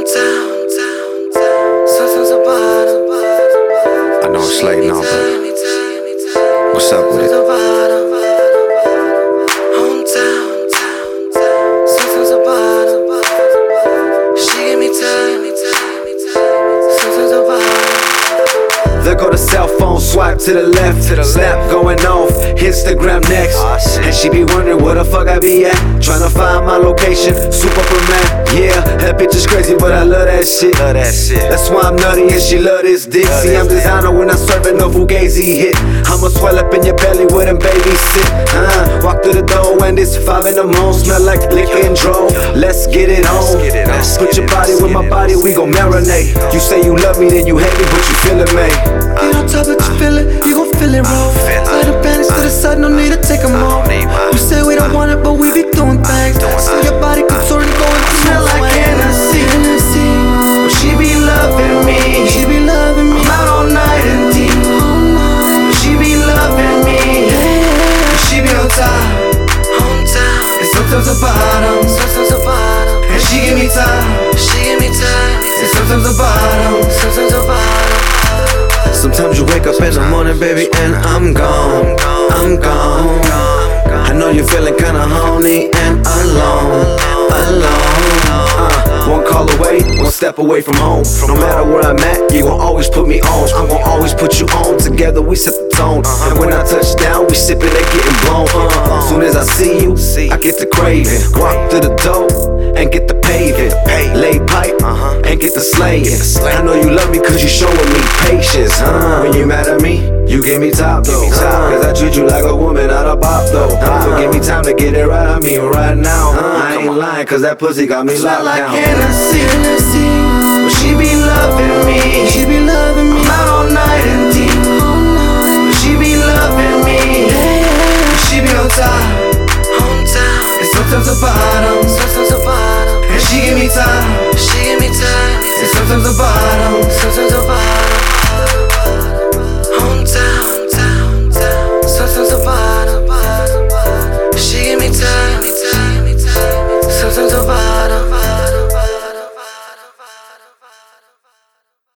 Hometown, sometimes a bottom. I know it's late now, but what's up with it? Hometown, sometimes a bottom. She give me time, sometimes a bottom. There go the cell phone, swipe to the left, snap going off, Instagram next. And she be wondering where the fuck I be at, tryna find my location, Superman. Yeah, that bitch is crazy, but I love that shit. That's why I'm nutty and she love this dick. See, I'm designer when I'm serving no Fugazi hit. I'ma swell up in your belly with them babysit. Walk through the door and it's 5 in the morning, smell like liquor and dro. Let's get it on. Put your body with my body, we gon' marinate. You say you love me, then you hate me, but you feelin' me. Get on top, but you feel it, you gon' feel it wrong. Slide the panties to the side, no need to take them off. You say we don't want it, but we be doing things. See your body contorting, going to smell like Hennessy. But she be loving me, she be loving me. I'm out all night and deep, but she be loving me. But she be on top, hometown, and sometimes a bottom, and she give me time, and sometimes a bottom. Sometimes you wake up in the morning, baby, and I'm gone. I know you're feeling kinda horny and alone. One call away, one step away from home. No matter where I'm at, you gon' always put me on. I'm gon' always put you on. Together we set the tone. And when I touch down, we sippin' and getting blown. Soon as I see you, I get the craving. Walk through the door and get the paving. Lay pipe and get the slaying. I know you love me cause you showing me patience. When you mad at me, you give me top though. Cause I treat you like a woman, not a bop though. So give me time to get it right, I mean right now. I ain't lying cause that pussy got me locked like down. Hennessy, but she be loving me, I'm out all night and deep.